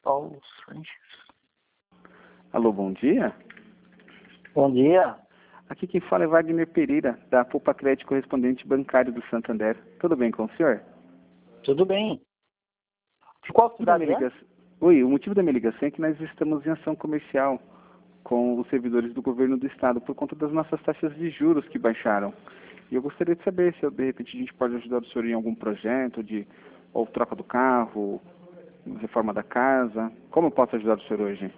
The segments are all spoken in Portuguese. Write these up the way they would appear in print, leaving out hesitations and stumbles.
Paulo Sanches. Alô, bom dia. Bom dia. Aqui quem fala é Wagner Pereira, da Poupa Crédito Correspondente Bancário do Santander. Tudo bem com o senhor? Tudo bem. De qual cidade é? Oi, o motivo da minha ligação é que nós estamos em ação comercial com os servidores do governo do estado por conta das nossas taxas de juros que baixaram. E eu gostaria de saber se, de repente, a gente pode ajudar o senhor em algum projeto ou troca do carro, reforma da casa. Como eu posso ajudar o senhor hoje?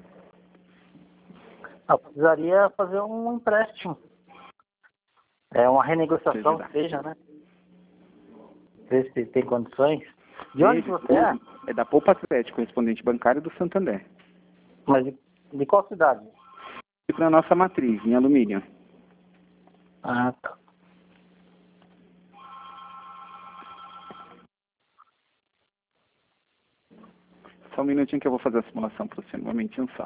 Eu precisaria fazer um empréstimo. É uma renegociação que seja, né? Ver se tem condições. De onde você é? É da Poupa Crédito Correspondente Bancário do Santander. Mas de qual cidade? Fica na nossa matriz, em alumínio. Ah, tá. Só um minutinho que eu vou fazer a simulação para você, um momentinho só.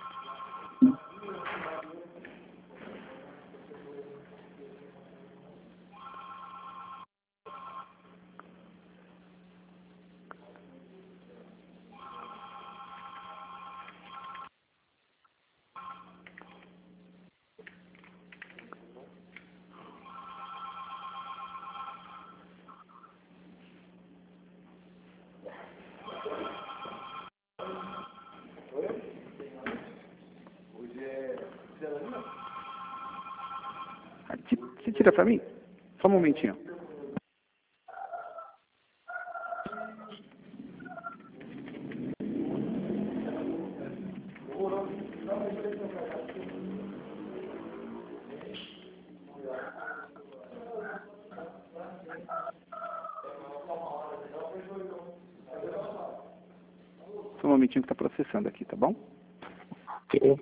Você tira para mim? Só um momentinho. Só um momentinho que está processando aqui, tá bom? Ok.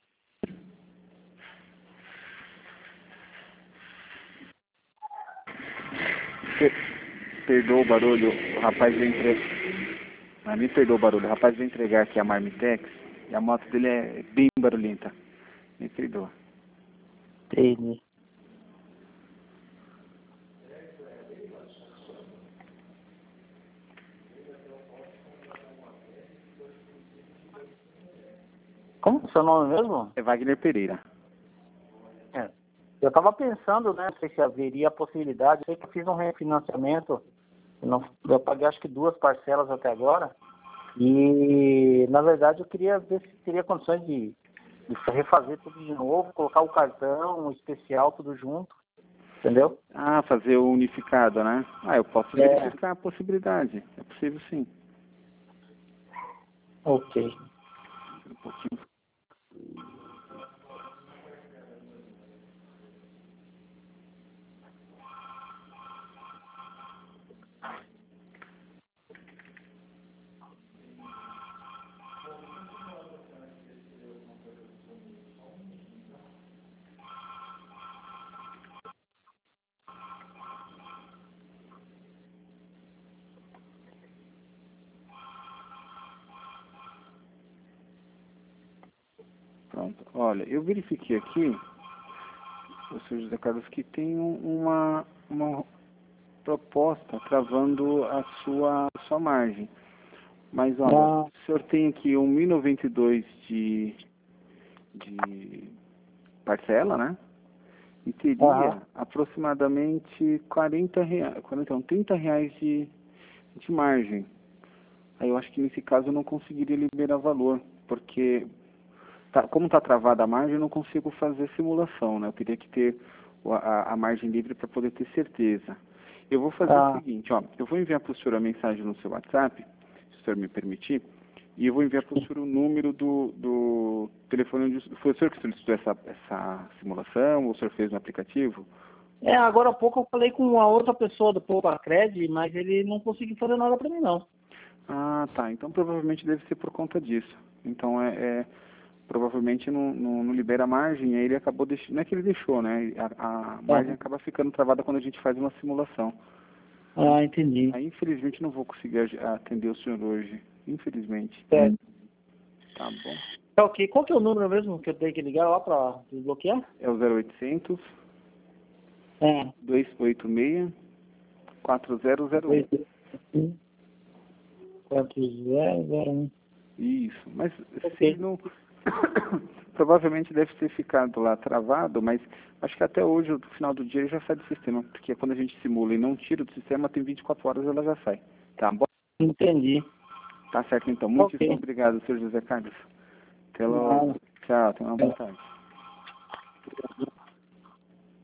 Perdoa o barulho, o rapaz veio entregar. Me perdoa o barulho, o rapaz veio entregar aqui a Marmitex e a moto dele é bem barulhenta. Me perdoa. Entendi. Como é o seu nome mesmo? É Wagner Pereira. É. Eu estava pensando, né? Não sei se haveria a possibilidade. Eu sei que eu fiz um refinanciamento. Eu paguei acho que 2 parcelas até agora. E, na verdade, eu queria ver se teria condições de refazer tudo de novo, colocar o cartão especial, tudo junto. Entendeu? Ah, fazer o unificado, né? Ah, eu posso verificar a possibilidade. É possível sim. Ok. Um pouquinho. Pronto. Olha, eu verifiquei aqui, o senhor José Carlos, que tem uma proposta travando a sua margem. Mas, olha, o senhor tem aqui 1.092 de parcela, né? E teria aproximadamente 40 reais, então, 30 reais de margem. Aí eu acho que nesse caso eu não conseguiria liberar valor, porque como está travada a margem, eu não consigo fazer simulação, né? Eu teria que ter a margem livre para poder ter certeza. Eu vou fazer o seguinte, ó, eu vou enviar para o senhor a mensagem no seu WhatsApp, se o senhor me permitir, e eu vou enviar para o senhor o número do telefone onde foi o senhor que solicitou essa simulação, ou o senhor fez no aplicativo? Agora há pouco eu falei com uma outra pessoa do Poupa Crédito, mas ele não conseguiu fazer nada para mim, não. Ah, tá. Então provavelmente deve ser por conta disso. Então provavelmente não libera a margem, aí ele acabou deixando. Não é que ele deixou, né? A margem acaba ficando travada quando a gente faz uma simulação. Ah, entendi. Aí infelizmente não vou conseguir atender o senhor hoje. Infelizmente. É. Tá bom. Tá ok. Qual que é o número mesmo que eu tenho que ligar lá para desbloquear? É o 0800 É. 286 4001. 4001. Isso, mas Ok. se não... Provavelmente deve ter ficado lá travado, mas acho que até hoje, no final do dia, ele já sai do sistema, porque quando a gente simula e não tira do sistema, tem 24 horas ela já sai. Tá bom? Entendi. Tá certo então. Ok. Muitíssimo obrigado, senhor José Carlos. Até logo. Não. Tchau, tenha uma boa tarde.